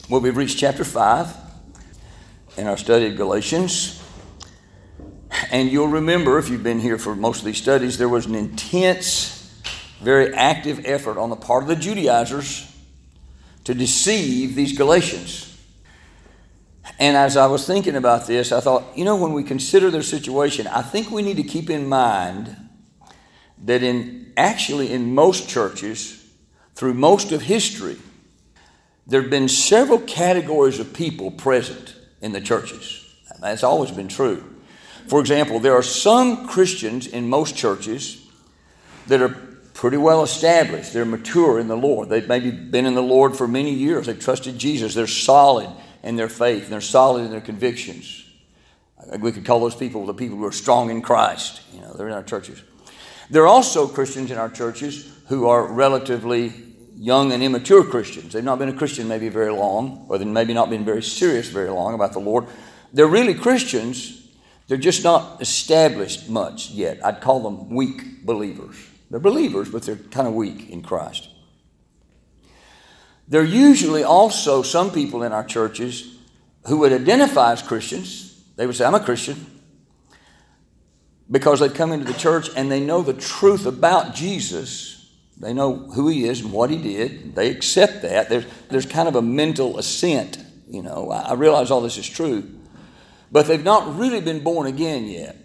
Well, we've reached chapter 5 in our study of Galatians. And you'll remember, if you've been here for most of these studies, there was an intense, very active effort on the part of the Judaizers to deceive these Galatians. And as I was thinking about this, I thought, when we consider their situation, I think we need to keep in mind that in most churches, through most of history, there have been several categories of people present in the churches. That's always been true. For example, there are some Christians in most churches that are pretty well established. They're mature in the Lord. They've maybe been in the Lord for many years. They've trusted Jesus. They're solid in their faith. And they're solid in their convictions. We could call those people the people who are strong in Christ. They're in our churches. There are also Christians in our churches who are relatively young and immature Christians. They've not been a Christian maybe very long, or they've maybe not been very serious very long about the Lord. They're really Christians. They're just not established much yet. I'd call them weak believers. They're believers, but they're kind of weak in Christ. There are usually also some people in our churches who would identify as Christians. They would say, I'm a Christian, because they've come into the church and they know the truth about Jesus. They know who he is and what he did. They accept that. There's kind of a mental assent. I realize all this is true. But they've not really been born again yet.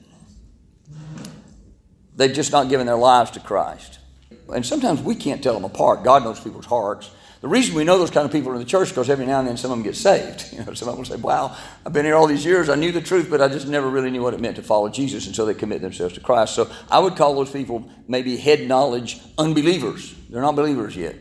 They've just not given their lives to Christ. And sometimes we can't tell them apart. God knows people's hearts. The reason we know those kind of people in the church is because every now and then some of them get saved. Some of them will say, wow, I've been here all these years. I knew the truth, but I just never really knew what it meant to follow Jesus until they commit themselves to Christ. So I would call those people maybe head knowledge unbelievers. They're not believers yet.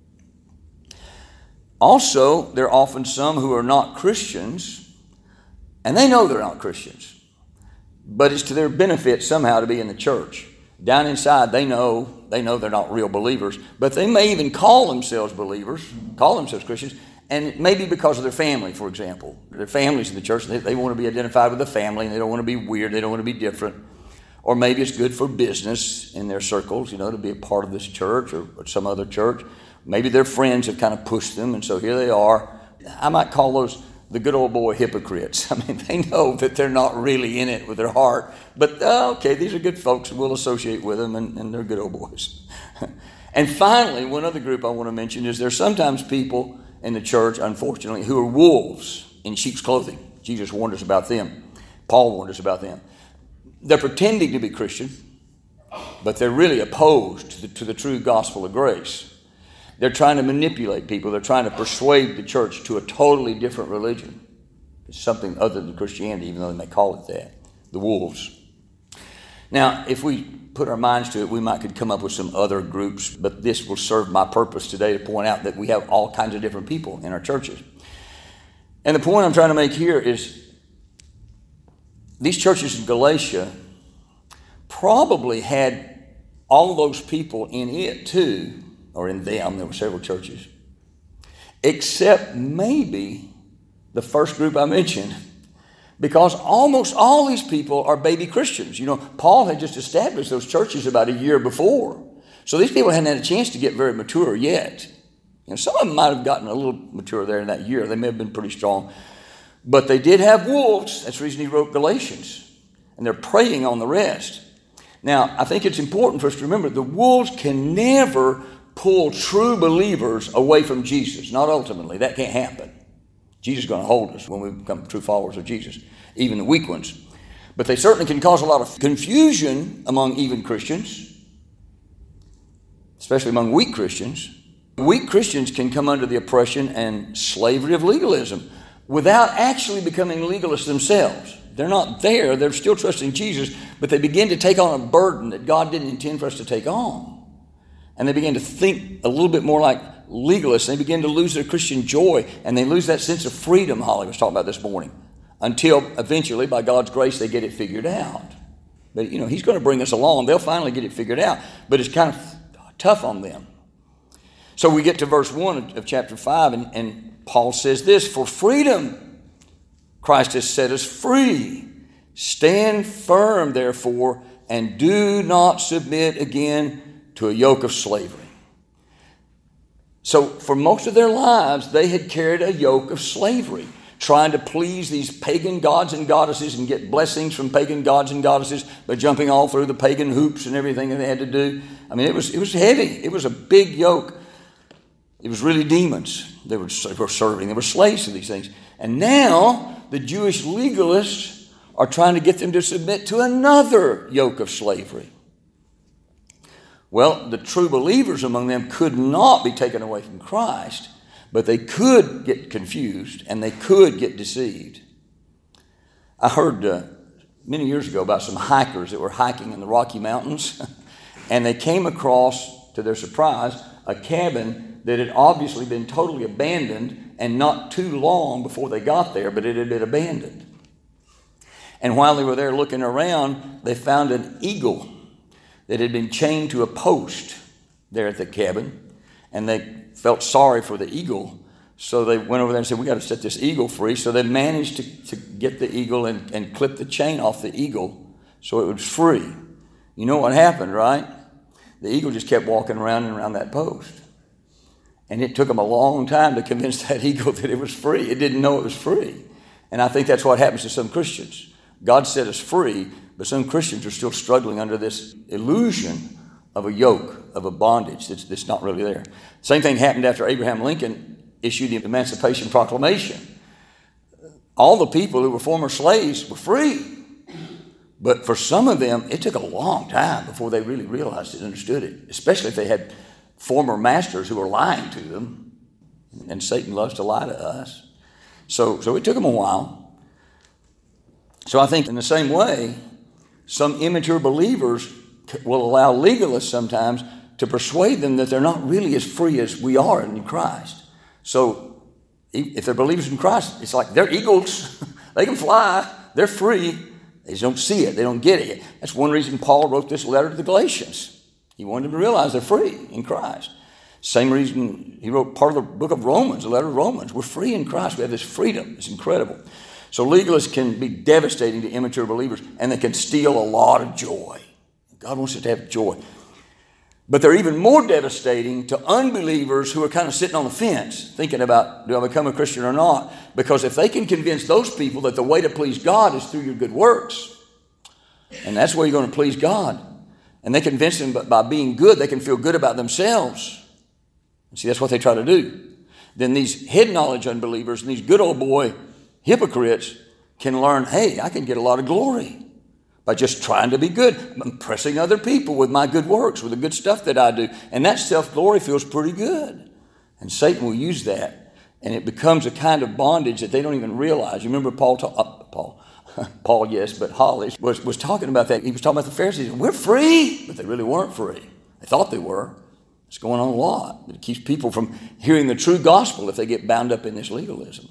Also, there are often some who are not Christians, and they know they're not Christians. But it's to their benefit somehow to be in the church. Down inside, they know they're not real believers, but they may even call themselves believers, call themselves Christians, and maybe because of their family, for example. Their families in the church, they want to be identified with the family, and they don't want to be weird, they don't want to be different. Or maybe it's good for business in their circles, to be a part of this church or some other church. Maybe their friends have kind of pushed them, and so here they are. I might call those the good old boy hypocrites. They know that they're not really in it with their heart. But, okay, these are good folks. We'll associate with them, and they're good old boys. And finally, one other group I want to mention is there's sometimes people in the church, unfortunately, who are wolves in sheep's clothing. Jesus warned us about them. Paul warned us about them. They're pretending to be Christian, but they're really opposed to the true gospel of grace. They're trying to manipulate people. They're trying to persuade the church to a totally different religion. It's something other than Christianity, even though they may call it that. The wolves. Now, if we put our minds to it, we could come up with some other groups, but this will serve my purpose today to point out that we have all kinds of different people in our churches. And the point I'm trying to make here is these churches in Galatia probably had all those people in it too, or in them. There were several churches, except maybe the first group I mentioned, because almost all these people are baby Christians. Paul had just established those churches about a year before. So these people hadn't had a chance to get very mature yet. Some of them might have gotten a little mature there in that year. They may have been pretty strong. But they did have wolves. That's the reason he wrote Galatians. And they're preying on the rest. Now, I think it's important for us to remember the wolves can never pull true believers away from Jesus. Not ultimately. That can't happen. Jesus is going to hold us when we become true followers of Jesus, even the weak ones. But they certainly can cause a lot of confusion among even Christians, especially among weak Christians. Weak Christians can come under the oppression and slavery of legalism without actually becoming legalists themselves. They're not there. They're still trusting Jesus, but they begin to take on a burden that God didn't intend for us to take on. And they begin to think a little bit more like legalists. They begin to lose their Christian joy, and they lose that sense of freedom Holly was talking about this morning, until eventually, by God's grace, they get it figured out. But, he's going to bring us along. They'll finally get it figured out, but it's kind of tough on them. So we get to verse 1 of chapter 5, and Paul says this, "For freedom Christ has set us free. Stand firm, therefore, and do not submit again to a yoke of slavery." So for most of their lives, they had carried a yoke of slavery, trying to please these pagan gods and goddesses and get blessings from pagan gods and goddesses by jumping all through the pagan hoops and everything that they had to do. I mean, it was heavy. It was a big yoke. It was really demons they were serving. They were slaves to these things. And now the Jewish legalists are trying to get them to submit to another yoke of slavery. Well, the true believers among them could not be taken away from Christ, but they could get confused and they could get deceived. I heard many years ago about some hikers that were hiking in the Rocky Mountains, and they came across, to their surprise, a cabin that had obviously been totally abandoned, and not too long before they got there, but it had been abandoned. And while they were there looking around, they found an eagle that had been chained to a post there at the cabin, and they felt sorry for the eagle. So they went over there and said, we got to set this eagle free. So they managed to get the eagle and clip the chain off the eagle so it was free. You know what happened, right? The eagle just kept walking around and around that post. And it took them a long time to convince that eagle that it was free. It didn't know it was free. And I think that's what happens to some Christians. God set us free, but some Christians are still struggling under this illusion of a yoke, of a bondage that's not really there. Same thing happened after Abraham Lincoln issued the Emancipation Proclamation. All the people who were former slaves were free. But for some of them, it took a long time before they really realized it, understood it, especially if they had former masters who were lying to them. And Satan loves to lie to us. So it took them a while. So I think in the same way, some immature believers will allow legalists sometimes to persuade them that they're not really as free as we are in Christ. So if they're believers in Christ, it's like they're eagles. They can fly. They're free. They just don't see it. They don't get it. That's one reason Paul wrote this letter to the Galatians. He wanted them to realize they're free in Christ. Same reason he wrote part of the book of Romans, the letter of Romans. We're free in Christ. We have this freedom. It's incredible. So legalists can be devastating to immature believers, and they can steal a lot of joy. God wants us to have joy. But they're even more devastating to unbelievers who are kind of sitting on the fence, thinking about, do I become a Christian or not? Because if they can convince those people that the way to please God is through your good works, and that's where you're going to please God, and they convince them by being good, they can feel good about themselves. See, that's what they try to do. Then these head knowledge unbelievers and these good old boy hypocrites can learn, hey, I can get a lot of glory by just trying to be good, impressing other people with my good works, with the good stuff that I do. And that self-glory feels pretty good. And Satan will use that, and it becomes a kind of bondage that they don't even realize. You remember Paul, yes, but Hollis was talking about that. He was talking about the Pharisees. We're free, but they really weren't free. They thought they were. It's going on a lot. It keeps people from hearing the true gospel if they get bound up in this legalism.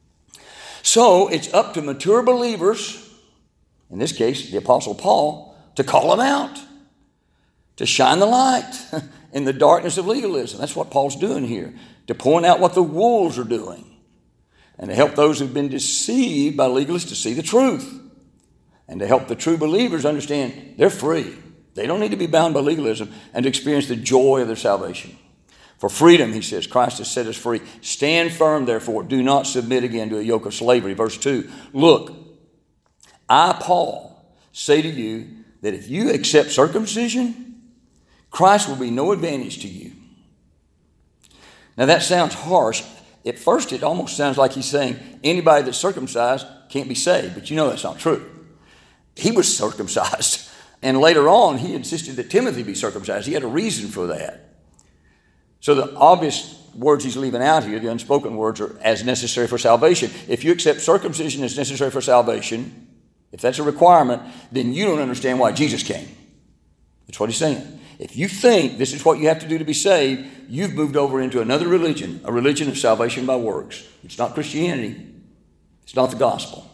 So it's up to mature believers, in this case, the Apostle Paul, to call them out, to shine the light in the darkness of legalism. That's what Paul's doing here, to point out what the wolves are doing and to help those who've been deceived by legalists to see the truth and to help the true believers understand they're free. They don't need to be bound by legalism and to experience the joy of their salvation. For freedom, he says, Christ has set us free. Stand firm, therefore. Do not submit again to a yoke of slavery. Verse 2, look, I, Paul, say to you that if you accept circumcision, Christ will be no advantage to you. Now that sounds harsh. At first, it almost sounds like he's saying anybody that's circumcised can't be saved. But you know that's not true. He was circumcised. And later on, he insisted that Timothy be circumcised. He had a reason for that. So the obvious words he's leaving out here, the unspoken words, are as necessary for salvation. If you accept circumcision as necessary for salvation, if that's a requirement, then you don't understand why Jesus came. That's what he's saying. If you think this is what you have to do to be saved, you've moved over into another religion, a religion of salvation by works. It's not Christianity. It's not the gospel.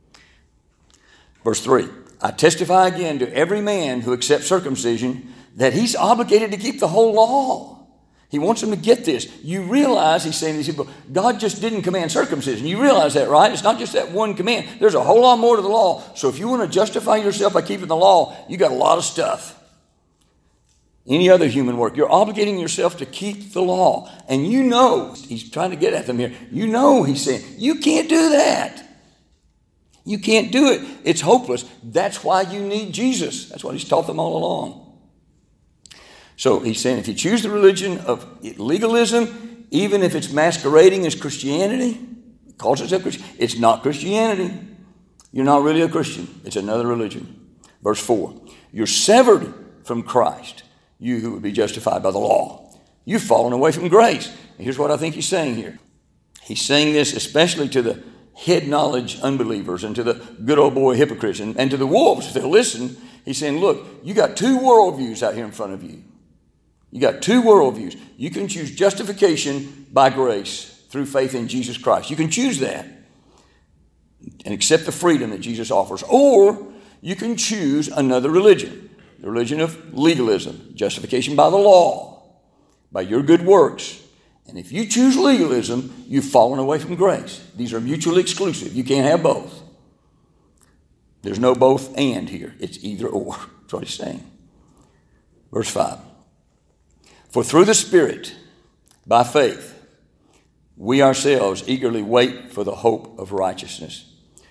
Verse 3, I testify again to every man who accepts circumcision that he's obligated to keep the whole law. He wants them to get this. You realize, he's saying to these people, God just didn't command circumcision. You realize that, right? It's not just that one command. There's a whole lot more to the law. So if you want to justify yourself by keeping the law, you got a lot of stuff. any other human work. You're obligating yourself to keep the law. And you know, he's trying to get at them here. You know, he's saying, you can't do that. You can't do it. It's hopeless. That's why you need Jesus. That's what he's taught them all along. So he's saying if you choose the religion of legalism, even if it's masquerading as Christianity, calls itself Christian, it's not Christianity. You're not really a Christian. It's another religion. Verse 4, you're severed from Christ, you who would be justified by the law. You've fallen away from grace. And here's what I think he's saying here. He's saying this especially to the head knowledge unbelievers and to the good old boy hypocrites and to the wolves, if they'll listen. He's saying, look, you got two worldviews out here in front of you. You got two worldviews. You can choose justification by grace through faith in Jesus Christ. You can choose that and accept the freedom that Jesus offers. Or you can choose another religion, the religion of legalism, justification by the law, by your good works. And if you choose legalism, you've fallen away from grace. These are mutually exclusive. You can't have both. There's no both and here. It's either or. That's what he's saying. Verse 5. For through the Spirit, by faith, we ourselves eagerly wait for the hope of righteousness.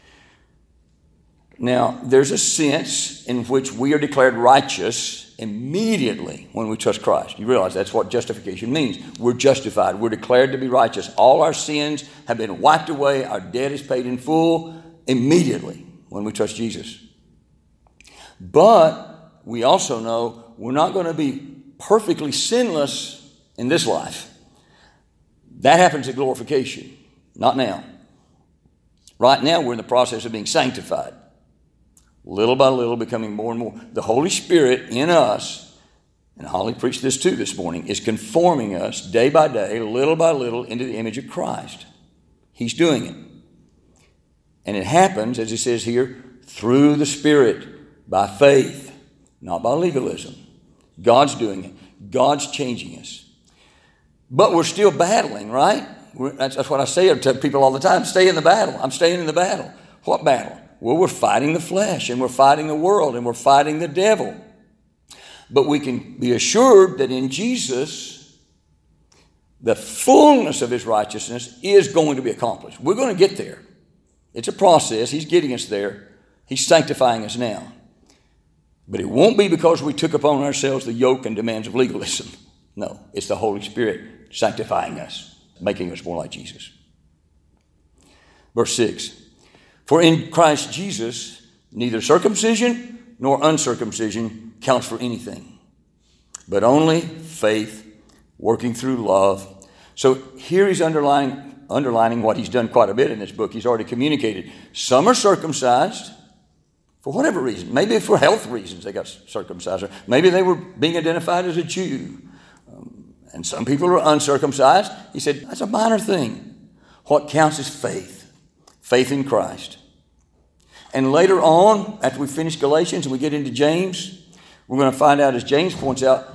Now, there's a sense in which we are declared righteous immediately when we trust Christ. You realize that's what justification means. We're justified. We're declared to be righteous. All our sins have been wiped away. Our debt is paid in full immediately when we trust Jesus. But we also know we're not going to be perfectly sinless in this life. That happens at glorification, not now. Right now, we're in the process of being sanctified. Little by little, becoming more and more. The Holy Spirit in us, and Holly preached this too this morning, is conforming us day by day, little by little, into the image of Christ. He's doing it. And it happens, as he says here, through the Spirit, by faith, not by legalism. God's doing it. God's changing us. But we're still battling, right? That's what I say to people all the time. Stay in the battle. I'm staying in the battle. What battle? Well, we're fighting the flesh, and we're fighting the world, and we're fighting the devil. But we can be assured that in Jesus, the fullness of his righteousness is going to be accomplished. We're going to get there. It's a process. He's getting us there. He's sanctifying us now. But it won't be because we took upon ourselves the yoke and demands of legalism. No, it's the Holy Spirit sanctifying us, making us more like Jesus. Verse 6. For in Christ Jesus, neither circumcision nor uncircumcision counts for anything, but only faith working through love. So here he's underlining what he's done quite a bit in this book. He's already communicated. Some are circumcised for whatever reason. Maybe for health reasons they got circumcised. Or maybe they were being identified as a Jew. And some people are uncircumcised. He said, that's a minor thing. What counts is faith. Faith in Christ. And later on, after we finish Galatians and we get into James, we're going to find out, as James points out,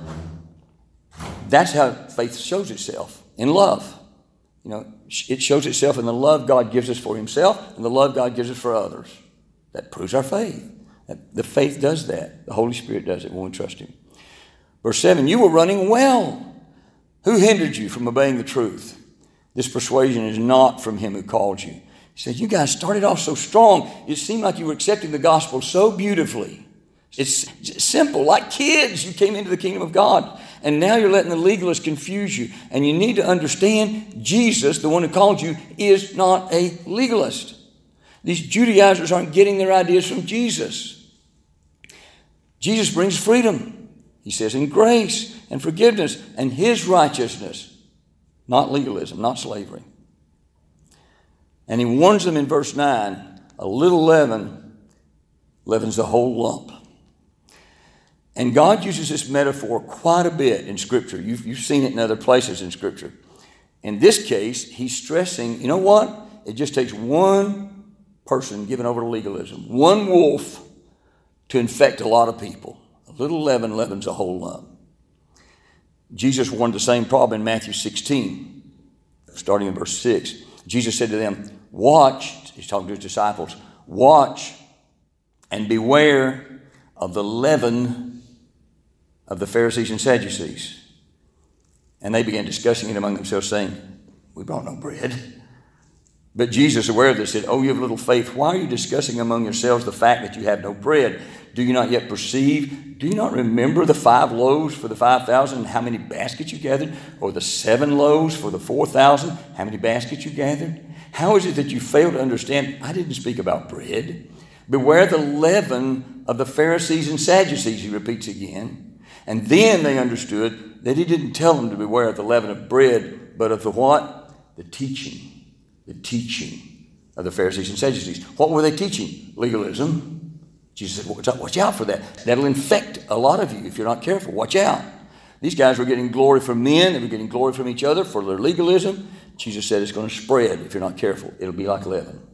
that's how faith shows itself, in love. You know, it shows itself in the love God gives us for himself and the love God gives us for others. That proves our faith. The faith does that. The Holy Spirit does it when we trust him. Verse 7, you were running well. Who hindered you from obeying the truth? This persuasion is not from him who called you. He said, you guys started off so strong. It seemed like you were accepting the gospel so beautifully. It's simple, like kids. You came into the kingdom of God. And now you're letting the legalists confuse you. And you need to understand Jesus, the one who called you, is not a legalist. These Judaizers aren't getting their ideas from Jesus. Jesus brings freedom. He says in grace and forgiveness and his righteousness, not legalism, not slavery. And he warns them in verse 9, a little leaven leavens the whole lump. And God uses this metaphor quite a bit in Scripture. You've seen it in other places in Scripture. In this case, he's stressing, you know what? It just takes one person given over to legalism, one wolf to infect a lot of people. A little leaven leavens a whole lump. Jesus warned the same problem in Matthew 16, starting in verse 6. Jesus said to them, watch, he's talking to his disciples, watch and beware of the leaven of the Pharisees and Sadducees. And they began discussing it among themselves, saying, we brought no bread. But Jesus, aware of this, said, oh, you have little faith, why are you discussing among yourselves the fact that you have no bread? Do you not yet perceive? Do you not remember the 5 loaves for the 5,000 and how many baskets you gathered? Or the 7 loaves for the 4,000, how many baskets you gathered? How is it that you fail to understand? I didn't speak about bread. Beware the leaven of the Pharisees and Sadducees, he repeats again. And then they understood that he didn't tell them to beware of the leaven of bread, but of the what? The teaching of the Pharisees and Sadducees. What were they teaching? Legalism. Jesus said, watch out for that. That'll infect a lot of you if you're not careful. Watch out. These guys were getting glory from men. They were getting glory from each other for their legalism. Jesus said it's going to spread if you're not careful. It'll be like leaven.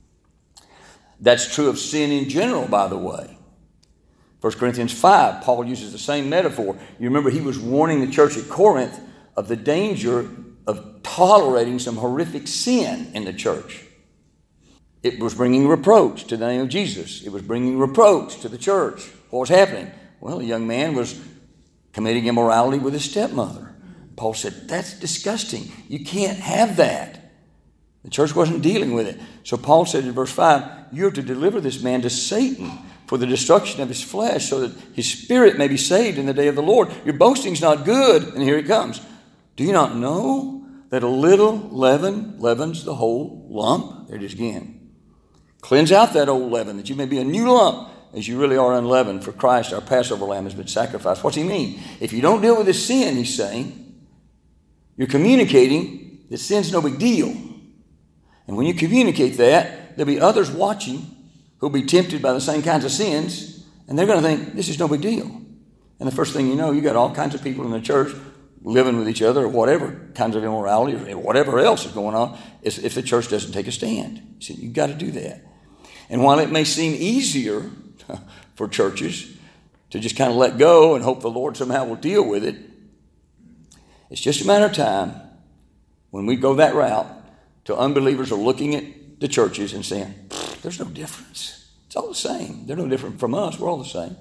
That's true of sin in general, by the way. 1 Corinthians 5, Paul uses the same metaphor. You remember he was warning the church at Corinth of the danger of tolerating some horrific sin in the church. It was bringing reproach to the name of Jesus. It was bringing reproach to the church. What was happening? Well, a young man was committing immorality with his stepmother. Paul said, that's disgusting. You can't have that. The church wasn't dealing with it. So Paul said in verse 5, you are to deliver this man to Satan for the destruction of his flesh, so that his spirit may be saved in the day of the Lord. Your boasting's not good. And here it comes. Do you not know that a little leaven leavens the whole lump? There it is again. Cleanse out that old leaven, that you may be a new lump, as you really are unleavened. For Christ, our Passover lamb, has been sacrificed. What's he mean? If you don't deal with this sin, he's saying, you're communicating that sin's no big deal. And when you communicate that, there'll be others watching who'll be tempted by the same kinds of sins, and they're going to think, this is no big deal. And the first thing you know, you got all kinds of people in the church living with each other, or whatever kinds of immorality, or whatever else is going on, if the church doesn't take a stand. See, you've got to do that. And while it may seem easier for churches to just kind of let go and hope the Lord somehow will deal with it, it's just a matter of time when we go that route till unbelievers are looking at the churches and saying, there's no difference. It's all the same. They're no different from us. We're all the same.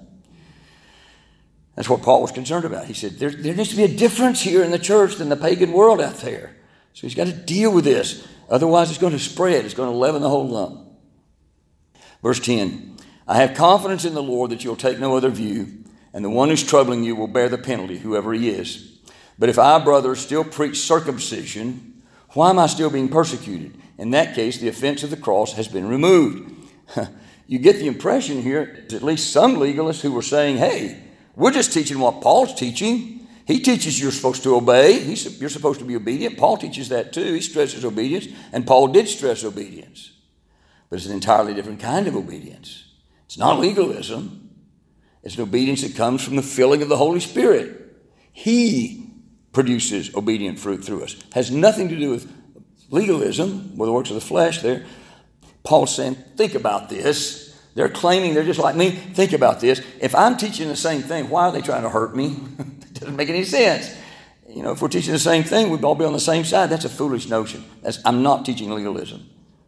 That's what Paul was concerned about. He said, there needs to be a difference here in the church than the pagan world out there. So he's got to deal with this. Otherwise, it's going to spread. It's going to leaven the whole lump. Verse 10, I have confidence in the Lord that you'll take no other view, and the one who's troubling you will bear the penalty, whoever he is. But if I, brothers, still preach circumcision, why am I still being persecuted? In that case, the offense of the cross has been removed. You get the impression here, at least some legalists who were saying, hey, we're just teaching what Paul's teaching. He teaches you're supposed to obey. You're supposed to be obedient. Paul teaches that too. He stresses obedience, and Paul did stress obedience. But it's an entirely different kind of obedience. It's not legalism. It's an obedience that comes from the filling of the Holy Spirit. He produces obedient fruit through us. It has nothing to do with legalism, with the works of the flesh there. Paul's saying, think about this. They're claiming they're just like me. Think about this. If I'm teaching the same thing, why are they trying to hurt me? It doesn't make any sense. You know, if we're teaching the same thing, we'd all be on the same side. That's a foolish notion. I'm not teaching legalism.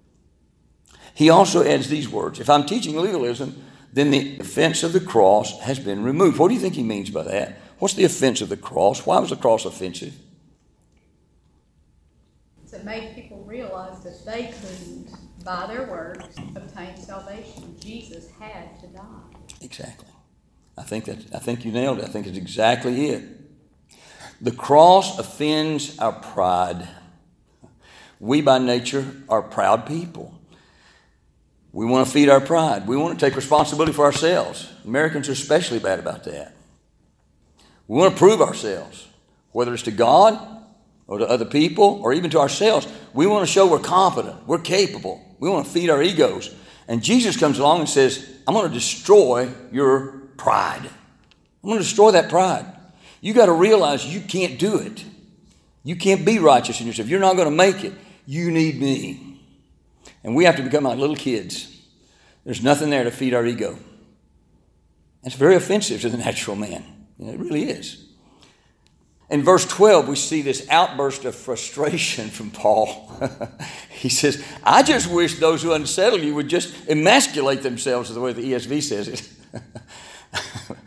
He also adds these words. If I'm teaching legalism, then the offense of the cross has been removed. What do you think he means by that? What's the offense of the cross? Why was the cross offensive? It made people realize that they couldn't, by their works, obtain salvation. Jesus had to die. Exactly. I think you nailed it. I think it's exactly it. The cross offends our pride. We by nature are proud people. We want to feed our pride. We want to take responsibility for ourselves. Americans are especially bad about that. We want to prove ourselves, whether it's to God or to other people, or even to ourselves. We want to show we're competent, we're capable. We want to feed our egos. And Jesus comes along and says, I'm going to destroy your pride. I'm going to destroy that pride. You got to realize you can't do it. You can't be righteous in yourself. You're not going to make it. You need me. And we have to become like little kids. There's nothing there to feed our ego. That's very offensive to the natural man. It really is. In verse 12, we see this outburst of frustration from Paul. He says, I just wish those who unsettle you would just emasculate themselves, is the way the ESV says it.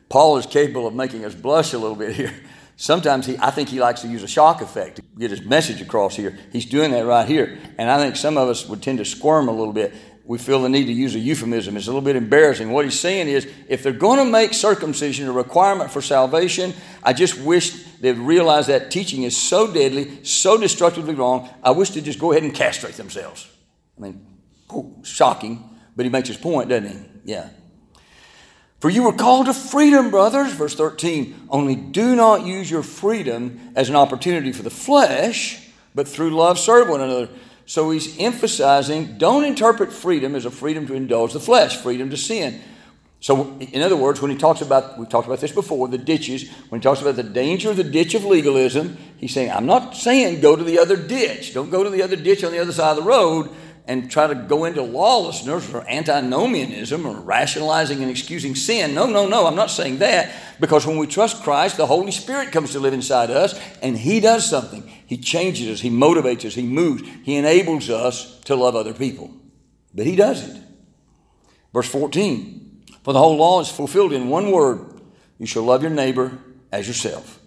Paul is capable of making us blush a little bit here. Sometimes I think he likes to use a shock effect to get his message across here. He's doing that right here. And I think some of us would tend to squirm a little bit. We feel the need to use a euphemism. It's a little bit embarrassing. What he's saying is, if they're going to make circumcision a requirement for salvation, I just wish they'd realize that teaching is so deadly, so destructively wrong. I wish they'd just go ahead and castrate themselves. I mean, shocking, but he makes his point, doesn't he? Yeah. For you were called to freedom, brothers, verse 13. Only do not use your freedom as an opportunity for the flesh, but through love serve one another. So he's emphasizing, don't interpret freedom as a freedom to indulge the flesh, freedom to sin. So in other words, when he talks about, we've talked about this before, the ditches, when he talks about the danger of the ditch of legalism, he's saying, I'm not saying go to the other ditch. Don't go to the other ditch on the other side of the road and try to go into lawlessness or antinomianism or rationalizing and excusing sin. No, I'm not saying that, because when we trust Christ, the Holy Spirit comes to live inside us, and he does something. He changes us, he motivates us, he moves, he enables us to love other people. But he does it. Verse 14, for the whole law is fulfilled in one word, you shall love your neighbor as yourself.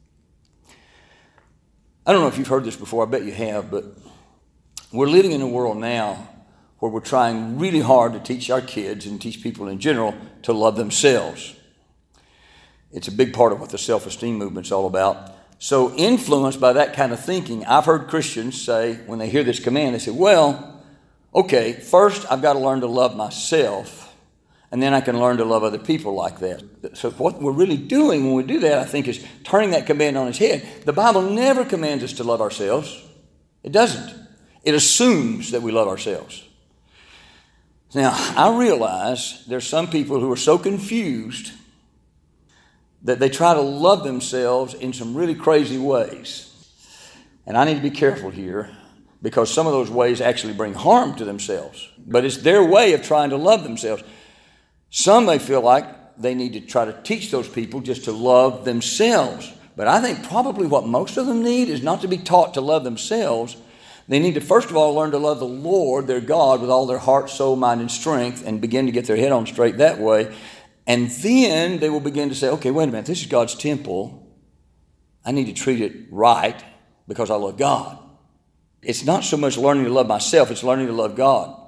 I don't know if you've heard this before, I bet you have, but we're living in a world now where we're trying really hard to teach our kids and teach people in general to love themselves. It's a big part of what the self-esteem movement's all about. So influenced by that kind of thinking, I've heard Christians say, when they hear this command, they say, well, okay, first I've got to learn to love myself, and then I can learn to love other people like that. So what we're really doing when we do that, I think, is turning that command on its head. The Bible never commands us to love ourselves. It doesn't. It assumes that we love ourselves. Now, I realize there's some people who are so confused that they try to love themselves in some really crazy ways. And I need to be careful here, because some of those ways actually bring harm to themselves. But it's their way of trying to love themselves. Some may feel like they need to try to teach those people just to love themselves. But I think probably what most of them need is not to be taught to love themselves. They need to, first of all, learn to love the Lord, their God, with all their heart, soul, mind, and strength, and begin to get their head on straight that way. And then they will begin to say, okay, wait a minute, this is God's temple. I need to treat it right because I love God. It's not so much learning to love myself, it's learning to love God.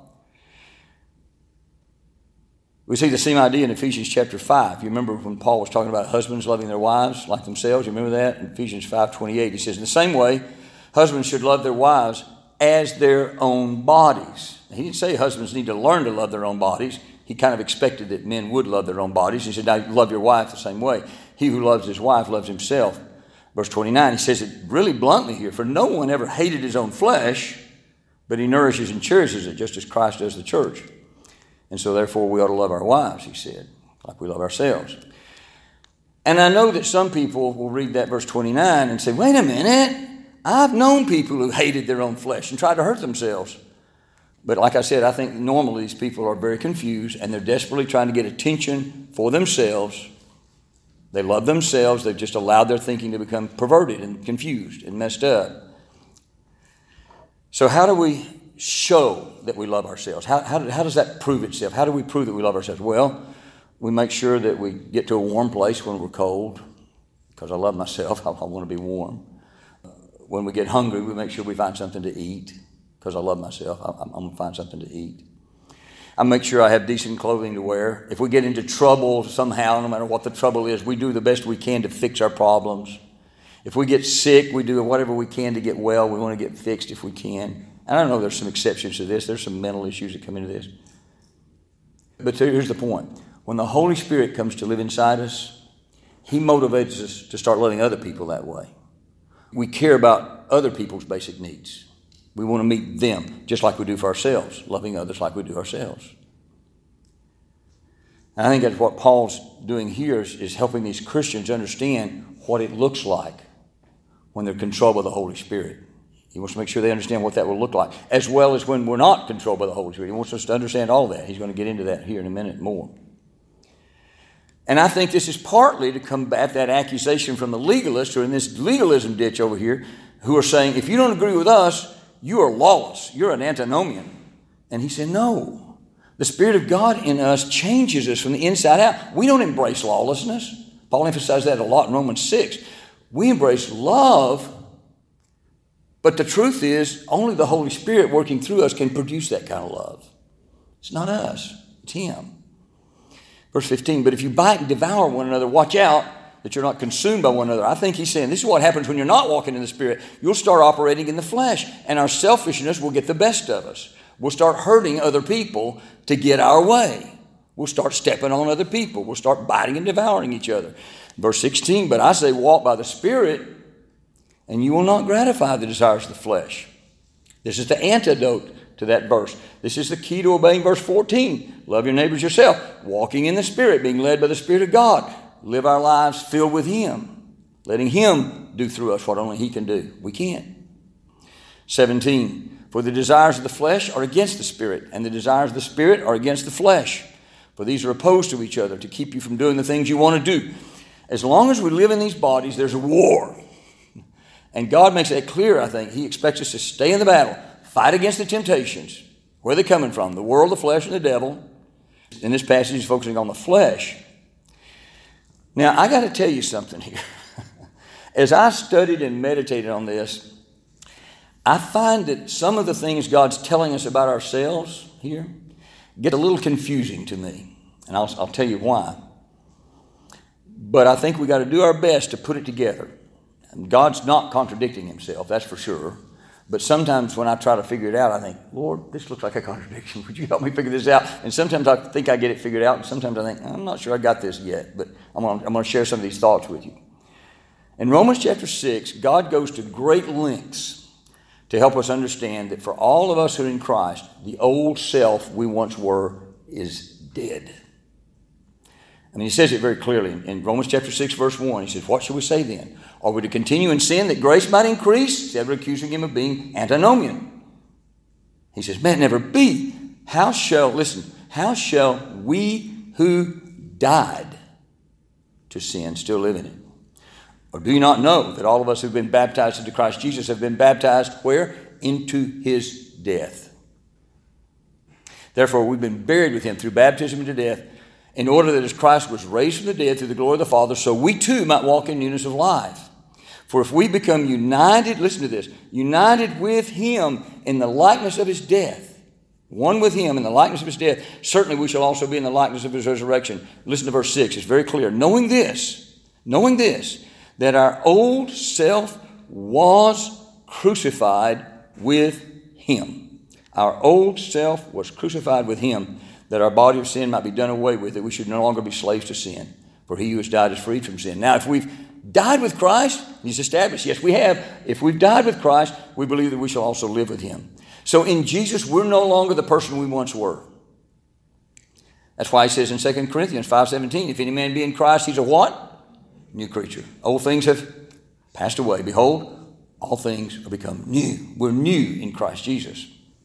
We see the same idea in Ephesians chapter 5. You remember when Paul was talking about husbands loving their wives like themselves? You remember that? In Ephesians 5:28, he says, in the same way, husbands should love their wives as their own bodies. He didn't say husbands need to learn to love their own bodies. He kind of expected that men would love their own bodies. He said, now love your wife the same way. He who loves his wife loves himself. Verse 29, he says it really bluntly here. For no one ever hated his own flesh, but he nourishes and cherishes it, just as Christ does the church. And so therefore we ought to love our wives, he said, like we love ourselves. And I know that some people will read that verse 29 and say, wait a minute, I've known people who hated their own flesh and tried to hurt themselves. But like I said, I think normally these people are very confused, and they're desperately trying to get attention for themselves. They love themselves. They've just allowed their thinking to become perverted and confused and messed up. So how do we show that we love ourselves? How does that prove itself? How do we prove that we love ourselves? Well, we make sure that we get to a warm place when we're cold, because I love myself. I want to be warm. When we get hungry, we make sure we find something to eat, because I love myself. I'm going to find something to eat. I make sure I have decent clothing to wear. If we get into trouble somehow, no matter what the trouble is, we do the best we can to fix our problems. If we get sick, we do whatever we can to get well. We want to get fixed if we can. And I know there's some exceptions to this. There's some mental issues that come into this. But here's the point. When the Holy Spirit comes to live inside us, He motivates us to start loving other people that way. We care about other people's basic needs. We want to meet them just like we do for ourselves, loving others like we do ourselves. And I think that's what Paul's doing here is helping these Christians understand what it looks like when they're controlled by the Holy Spirit. He wants to make sure they understand what that will look like, as well as when we're not controlled by the Holy Spirit. He wants us to understand all that. He's going to get into that here in a minute more. And I think this is partly to combat that accusation from the legalists who are in this legalism ditch over here, who are saying, if you don't agree with us, you are lawless. You're an antinomian. And he said, no. The Spirit of God in us changes us from the inside out. We don't embrace lawlessness. Paul emphasized that a lot in Romans 6. We embrace love, but the truth is only the Holy Spirit working through us can produce that kind of love. It's not us, it's Him. Verse 15, but if you bite and devour one another, watch out that you're not consumed by one another. I think he's saying this is what happens when you're not walking in the Spirit. You'll start operating in the flesh, and our selfishness will get the best of us. We'll start hurting other people to get our way. We'll start stepping on other people. We'll start biting and devouring each other. Verse 16, but I say walk by the Spirit, and you will not gratify the desires of the flesh. This is the antidote to that verse. This is the key to obeying verse 14. Love your neighbors yourself. Walking in the Spirit, being led by the Spirit of God. Live our lives filled with Him. Letting Him do through us what only He can do. We can't. 17. For the desires of the flesh are against the Spirit, and the desires of the Spirit are against the flesh. For these are opposed to each other to keep you from doing the things you want to do. As long as we live in these bodies, there's a war. And God makes that clear, I think. He expects us to stay in the battle, fight against the temptations. Where are they coming from? The world, the flesh, and the devil. In this passage, he's focusing on the flesh. Now, I got to tell you something here. As I studied and meditated on this, I find that some of the things God's telling us about ourselves here get a little confusing to me. And I'll tell you why. But I think we got to do our best to put it together. And God's not contradicting Himself, that's for sure. But sometimes when I try to figure it out, I think, Lord, this looks like a contradiction. Would you help me figure this out? And sometimes I think I get it figured out, and sometimes I think, I'm not sure I got this yet. But I'm going to share some of these thoughts with you. In Romans chapter 6, God goes to great lengths to help us understand that for all of us who are in Christ, the old self we once were is dead. I mean, he says it very clearly in Romans chapter 6, verse 1. He says, what shall we say then? Are we to continue in sin that grace might increase? Instead of accusing him of being antinomian. He says, may it never be. How shall we who died to sin still live in it? Or do you not know that all of us who've been baptized into Christ Jesus have been baptized where? Into His death. Therefore, we've been buried with Him through baptism into death, in order that as Christ was raised from the dead through the glory of the Father, so we too might walk in newness of life. For if we become united, listen to this, united with Him in the likeness of His death, one with Him in the likeness of His death, certainly we shall also be in the likeness of His resurrection. Listen to verse 6, it's very clear. Knowing this, that our old self was crucified with Him. Our old self was crucified with Him, that our body of sin might be done away with, that we should no longer be slaves to sin. For He who has died is freed from sin. Now, if we've died with Christ, He's established, yes, we have. If we've died with Christ, we believe that we shall also live with Him. So in Jesus, we're no longer the person we once were. That's why He says in 2 Corinthians 5:17, if any man be in Christ, he's a what? New creature. Old things have passed away. Behold, all things are become new. We're new in Christ Jesus.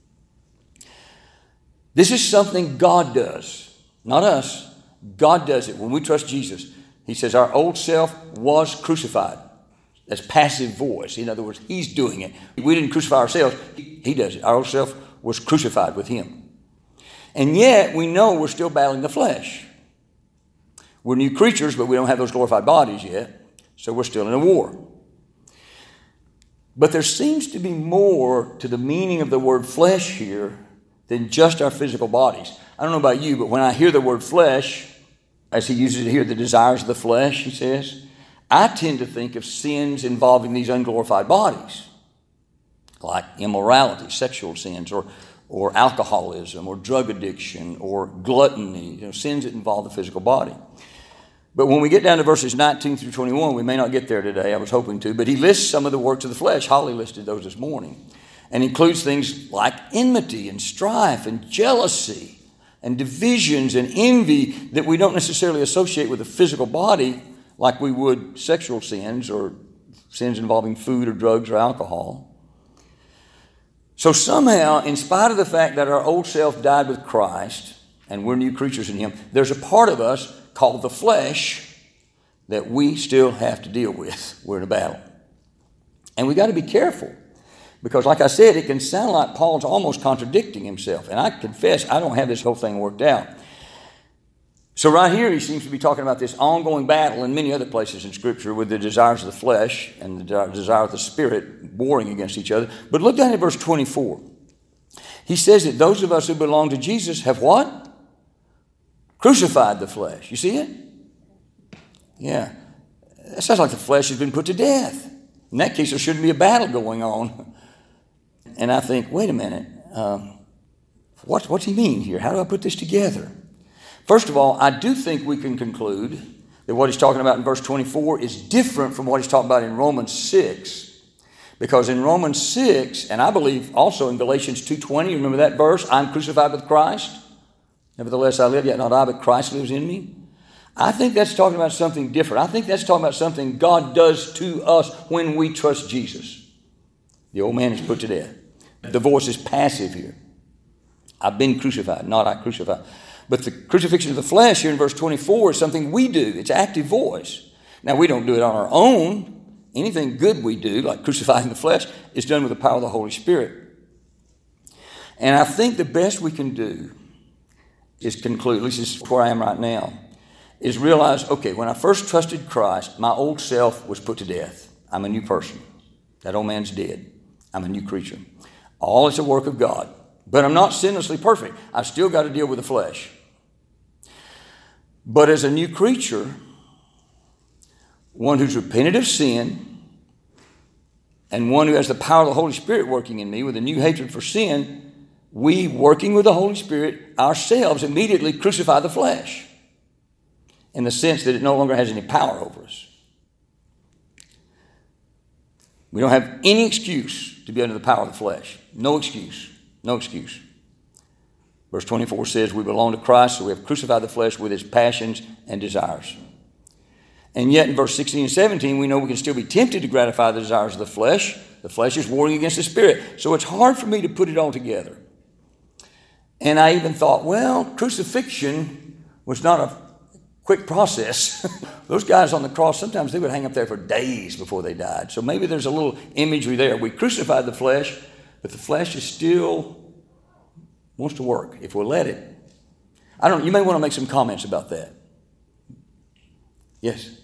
This is something God does, not us. God does it. When we trust Jesus, He says our old self was crucified. That's passive voice. In other words, He's doing it. We didn't crucify ourselves. He does it. Our old self was crucified with Him. And yet, we know we're still battling the flesh. We're new creatures, but we don't have those glorified bodies yet, so we're still in a war. But there seems to be more to the meaning of the word flesh here than just our physical bodies. I don't know about you, but when I hear the word flesh, as he uses it here, the desires of the flesh, he says, I tend to think of sins involving these unglorified bodies, like immorality, sexual sins, or alcoholism, or drug addiction, or gluttony, sins that involve the physical body. But when we get down to verses 19 through 21, we may not get there today. I was hoping to. But he lists some of the works of the flesh. Holly listed those this morning. And includes things like enmity and strife and jealousy and divisions and envy that we don't necessarily associate with the physical body like we would sexual sins or sins involving food or drugs or alcohol. So somehow, in spite of the fact that our old self died with Christ and we're new creatures in Him, there's a part of us called the flesh that we still have to deal with. We're in a battle. And we got to be careful Because like I said, it can sound like Paul's almost contradicting himself. And I confess, I don't have this whole thing worked out. So right here, he seems to be talking about this ongoing battle in many other places in Scripture with the desires of the flesh and the desire of the Spirit warring against each other. But look down at verse 24. He says that those of us who belong to Jesus have what? Crucified the flesh. You see it? Yeah. That sounds like the flesh has been put to death. In that case, there shouldn't be a battle going on. And I think, wait a minute. What's he mean here? How do I put this together? First of all, I do think we can conclude that what he's talking about in verse 24 is different from what he's talking about in Romans 6. Because in Romans 6, and I believe also in Galatians 2:20, remember that verse? I'm crucified with Christ. Nevertheless, I live, yet not I, but Christ lives in me. I think that's talking about something different. I think that's talking about something God does to us when we trust Jesus. The old man is put to death. The voice is passive here. I've been crucified, not I crucified. But the crucifixion of the flesh here in verse 24 is something we do. It's active voice. Now, we don't do it on our own. Anything good we do, like crucifying the flesh, is done with the power of the Holy Spirit. And I think the best we can do is conclude, at least this is where I am right now, is realize, okay, when I first trusted Christ, my old self was put to death. I'm a new person. That old man's dead. I'm a new creature. All is a work of God. But I'm not sinlessly perfect. I've still got to deal with the flesh. But as a new creature, one who's repented of sin, and one who has the power of the Holy Spirit working in me with a new hatred for sin, we, working with the Holy Spirit, ourselves immediately crucify the flesh in the sense that it no longer has any power over us. We don't have any excuse to be under the power of the flesh. No excuse. No excuse. Verse 24 says we belong to Christ, so we have crucified the flesh with its passions and desires. And yet in verse 16 and 17, we know we can still be tempted to gratify the desires of the flesh. The flesh is warring against the Spirit. So it's hard for me to put it all together. And I even thought, well, crucifixion was not a quick process. Those guys on the cross, sometimes they would hang up there for days before they died. So maybe there's a little imagery there. We crucified the flesh, but the flesh is still wants to work if we'll let it. You may want to make some comments about that. Yes?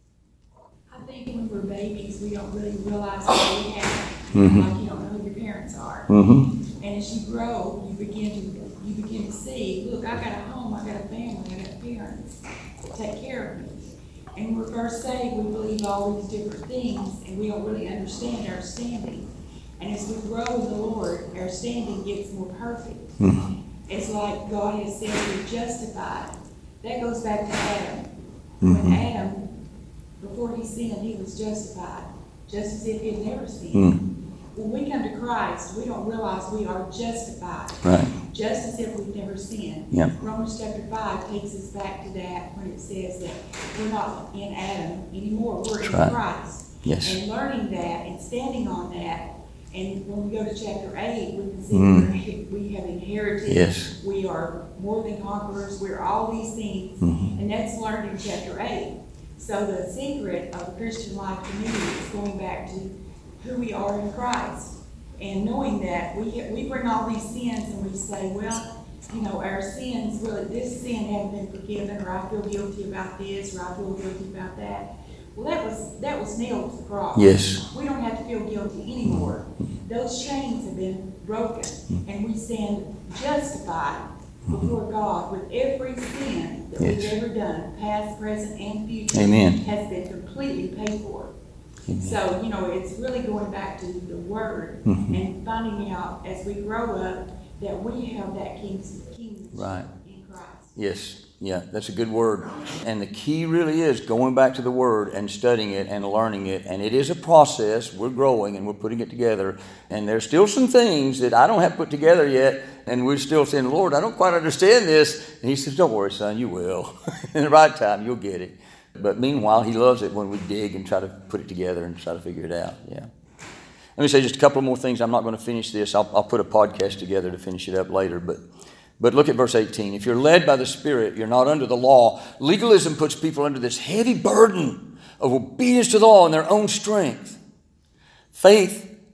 I think when we're babies, we don't really realize what we have. Like you don't know who your parents are. And as you grow, you begin to see, look, I got a home, I got a family, I got parents to take care of me. And when we're first saved, we believe all these different things, and we don't really understand our standing. And as we grow in the Lord, our standing gets more perfect. It's like God has said we're justified. That goes back to Adam. When Adam, before he sinned, he was justified, just as if he had never sinned. When we come to Christ, we don't realize we are justified, right, just as if we've never sinned. Yep. Romans chapter 5 takes us back to that when it says that we're not in Adam anymore, we're in Christ. Yes. And learning that and standing on that. And when we go to chapter 8, we can see we have inherited. Yes. We are more than conquerors. We're all these things. And that's learned in chapter 8. So the secret of the Christian life to me is going back to who we are in Christ. And knowing that we bring all these sins and we say, well, our sins, really, this sin hasn't been forgiven, or I feel guilty about this, or I feel guilty about that. Well, that was nailed to the cross. Yes. We don't have to feel guilty anymore. Those chains have been broken, and we stand justified before God with every sin that we've ever done, past, present, and future. Amen. Has been completely paid for. Amen. So, it's really going back to the Word and finding out as we grow up that we have that kingship right in Christ. Yes. Yeah, that's a good word. And the key really is going back to the Word and studying it and learning it. And it is a process. We're growing and we're putting it together. And there's still some things that I don't have put together yet. And we're still saying, Lord, I don't quite understand this. And He says, don't worry, son, you will. In the right time, you'll get it. But meanwhile, He loves it when we dig and try to put it together and try to figure it out. Yeah. Let me say just a couple more things. I'm not going to finish this. I'll put a podcast together to finish it up later. But look at verse 18. If you're led by the Spirit, you're not under the law. Legalism puts people under this heavy burden of obedience to the law in their own strength. Faith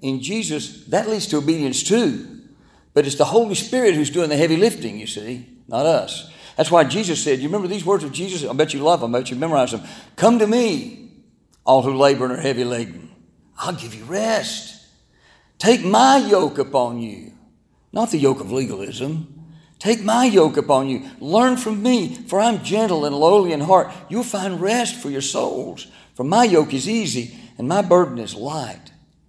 in Jesus, that leads to obedience too. But it's the Holy Spirit who's doing the heavy lifting, you see, not us. That's why Jesus said, you remember these words of Jesus? I bet you love them. I bet you memorize them. Come to me, all who labor and are heavy laden. I'll give you rest. Take my yoke upon you. Not the yoke of legalism. Take my yoke upon you. Learn from me, for I'm gentle and lowly in heart. You'll find rest for your souls. For my yoke is easy and my burden is light.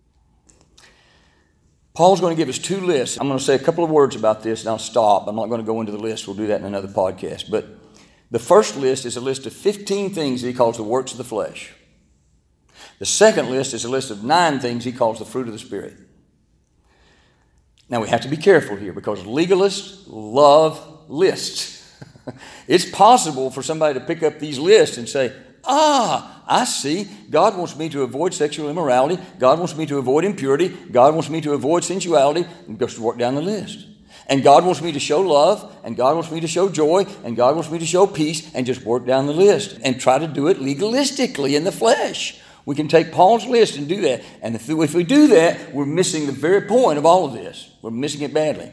Paul's going to give us two lists. I'm going to say a couple of words about this and I'll stop. I'm not going to go into the list. We'll do that in another podcast. But the first list is a list of 15 things that he calls the works of the flesh. The second list is a list of 9 things he calls the fruit of the Spirit. Now we have to be careful here because legalists love lists. It's possible for somebody to pick up these lists and say, I see. God wants me to avoid sexual immorality. God wants me to avoid impurity. God wants me to avoid sensuality. And just work down the list. And God wants me to show love. And God wants me to show joy. And God wants me to show peace. And just work down the list. And try to do it legalistically in the flesh. We can take Paul's list and do that. And if we do that, we're missing the very point of all of this. We're missing it badly.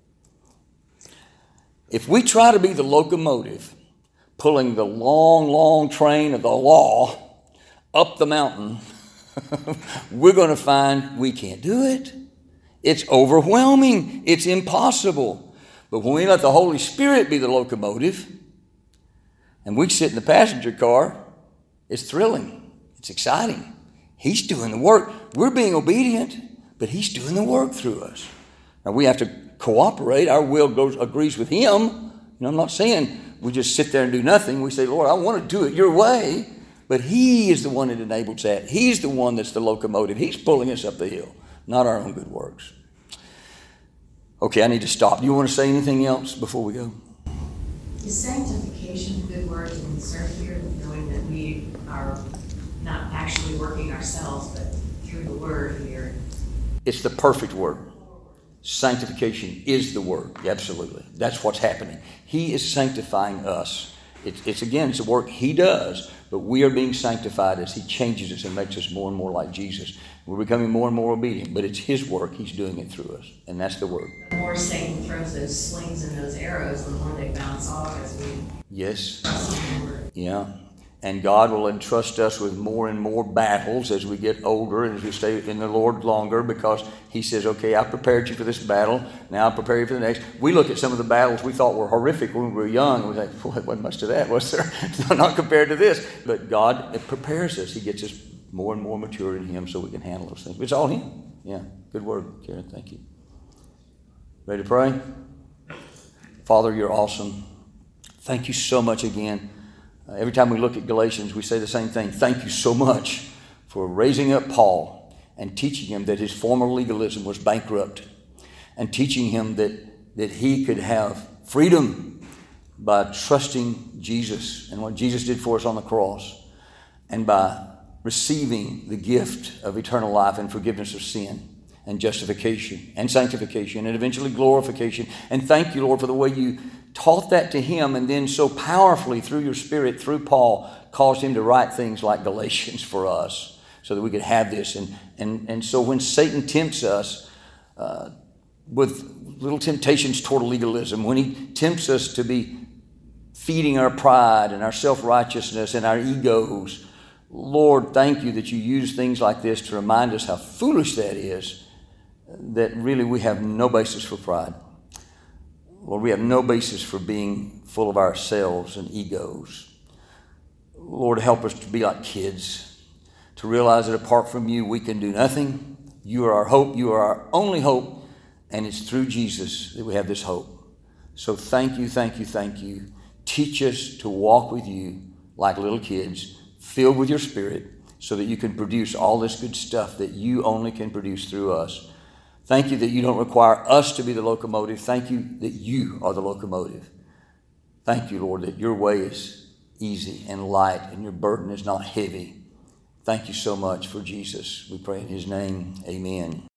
If we try to be the locomotive pulling the long, long train of the law up the mountain, we're going to find we can't do it. It's overwhelming. It's impossible. But when we let the Holy Spirit be the locomotive and we sit in the passenger car, it's thrilling. It's exciting. He's doing the work. We're being obedient, but he's doing the work through us. Now we have to cooperate. Our will agrees with him. I'm not saying we just sit there and do nothing. We say, Lord, I want to do it your way. But he is the one that enables that. He's the one that's the locomotive. He's pulling us up the hill, not our own good works. Okay, I need to stop. Do you want to say anything else before we go? Is sanctification a good word to insert here, knowing that we are not actually working ourselves, but through the word here? It's the perfect word. Sanctification is the word. Absolutely. That's what's happening. He is sanctifying us. It's a work he does, but we are being sanctified as he changes us and makes us more and more like Jesus. We're becoming more and more obedient, but it's his work. He's doing it through us, and that's the word. The more Satan throws those slings and those arrows, the more they bounce off as we Yes. trust in the word. Yeah. And God will entrust us with more and more battles as we get older and as we stay in the Lord longer, because he says, okay, I prepared you for this battle. Now I'll prepare you for the next. We look at some of the battles we thought were horrific when we were young. And we think, boy, there wasn't much to that, was there? Not compared to this. But God prepares us. He gets us more and more mature in him so we can handle those things. It's all him. Yeah. Good word, Karen. Thank you. Ready to pray? Father, you're awesome. Thank you so much again. Every time we look at Galatians, we say the same thing. Thank you so much for raising up Paul and teaching him that his former legalism was bankrupt, and teaching him that he could have freedom by trusting Jesus and what Jesus did for us on the cross, and by receiving the gift of eternal life and forgiveness of sin and justification and sanctification and eventually glorification. And thank you, Lord, for the way you taught that to him, and then so powerfully through your Spirit, through Paul, caused him to write things like Galatians for us so that we could have this. And so when Satan tempts us with little temptations toward legalism, when he tempts us to be feeding our pride and our self-righteousness and our egos, Lord, thank you that you use things like this to remind us how foolish that is, that really we have no basis for pride. Lord, we have no basis for being full of ourselves and egos. Lord, help us to be like kids, to realize that apart from you, we can do nothing. You are our hope. You are our only hope. And it's through Jesus that we have this hope. So thank you, thank you, thank you. Teach us to walk with you like little kids, filled with your Spirit, so that you can produce all this good stuff that you only can produce through us. Thank you that you don't require us to be the locomotive. Thank you that you are the locomotive. Thank you, Lord, that your way is easy and light and your burden is not heavy. Thank you so much for Jesus. We pray in his name. Amen.